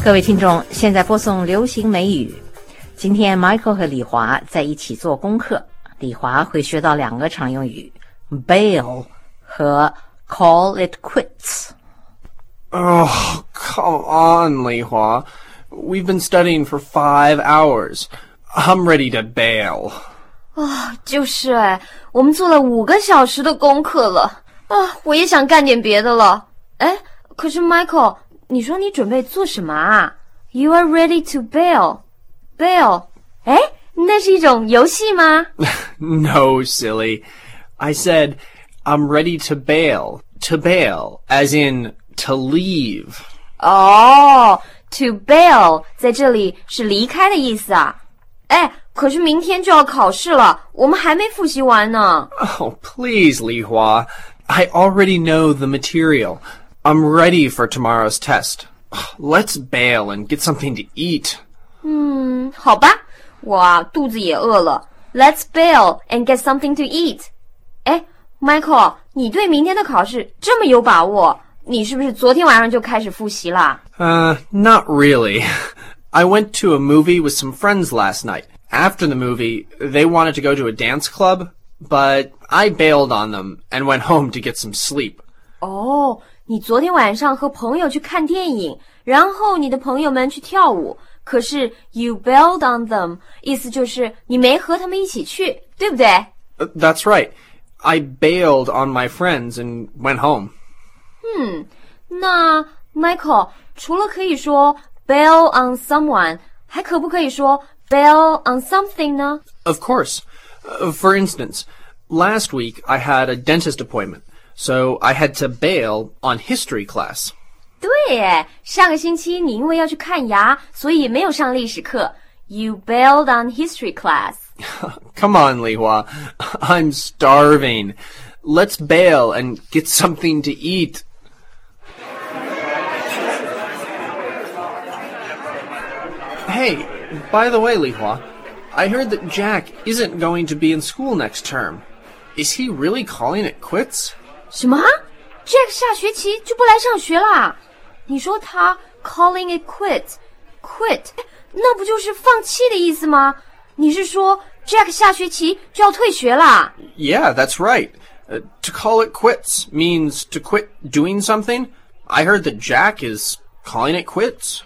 各位听众，现在播送流行美语。今天 Michael 和李华在一起做功课，李华会学到两个常用语 bail 和 call it quits. Oh, come on, Li Hua. We've been studying for 5 hours. I'm ready to bail. 就是我们做了5个小时的功课了我也想干点别的了。可是 Michael， 你说你准备做什么啊？ You are ready to bail. Bail. 那是一种游戏吗？ No, silly. I said, I'm ready to bail. To bail, as in to leave. To bail 在这里是离开的意思啊。可是明天就要考试了，我们还没复习完呢。 Oh, please, Li Hua. I already know the material. I'm ready for tomorrow's test. Let's bail and get something to eat. 好吧，我肚子也饿了。Let's bail and get something to eat. Michael， 你对明天的考试这么有把握，你是不是昨天晚上就开始复习了 Not really. I went to a movie with some friends last night. After the movie, they wanted to go to a dance club, but I bailed on them and went home to get some sleep. 你昨天晚上和朋友去看电影，然后你的朋友们去跳舞，可是 you bailed on them 意思就是你没和他们一起去，对不对 That's right. I bailed on my friends and went home. 那 Michael 除了可以说 bail on someone， 还可不可以说 bail on something 呢？ Of course. For instance, last week I had a dentist appointment, so I had to bail on history class. 对耶，上个星期你因为要去看牙，所以没有上历史课。You bailed on history class. Come on, Li Hua. I'm starving. Let's bail and get something to eat. Hey, by the way, Li Hua, I heard that Jack isn't going to be in school next term. Is he really calling it quits? 什么 ？Jack 下学期就不来上学啦？你说他 calling it quit， 那不就是放弃的意思吗？你是说 Jack 下学期就要退学啦？ Yeah, that's right. To call it quits means to quit doing something. I heard that Jack is calling it quits.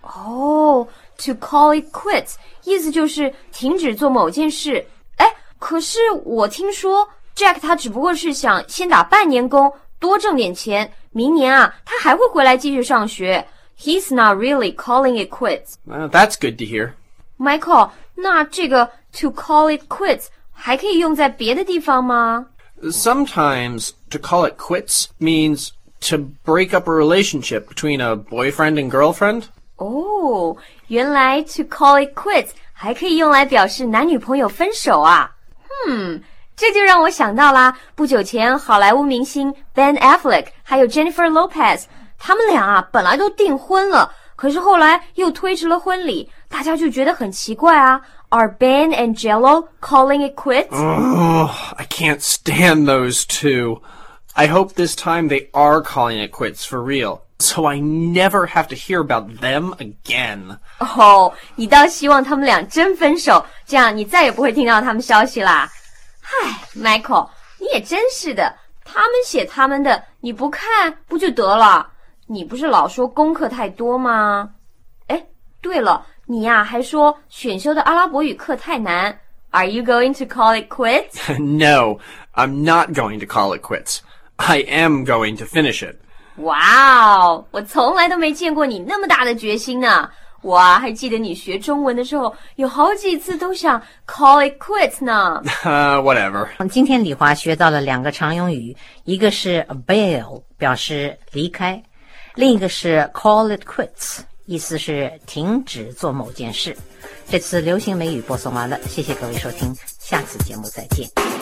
To call it quits 意思就是停止做某件事。可是我听说 Jack 他只不过是想先打半年工，多挣点钱，明年啊他还会回来继续上学。He's not really calling it quits. That's good to hear. Michael， 那这个 to call it quits 还可以用在别的地方吗？ Sometimes to call it quits means to break up a relationship between a boyfriend and girlfriend. 原来 to call it quits 还可以用来表示男女朋友分手啊。这就让我想到啦，不久前好莱坞明星 Ben Affleck 还有 Jennifer Lopez， 他们俩啊本来都订婚了，可是后来又推迟了婚礼，大家就觉得很奇怪啊。Are Ben and J.Lo calling it quits? I can't stand those two. I hope this time they are calling it quits for real, so I never have to hear about them again. 你倒希望他们俩真分手，这样你再也不会听到他们消息啦。Michael， 你也真是的，他们写他们的，你不看不就得了？你不是老说功课太多吗？对了，你呀还说选修的阿拉伯语课太难。Are you going to call it quits? No, I'm not going to call it quits. I am going to finish it. 哇我从来都没见过你那么大的决心呢。我还记得你学中文的时候，有好几次都想 call it quits 呢。 Whatever. 今天李华学到了两个常用语，一个是 bail 表示离开，另一个是 call it quits 意思是停止做某件事。这次流行美语播送完了，谢谢各位收听，下次节目再见。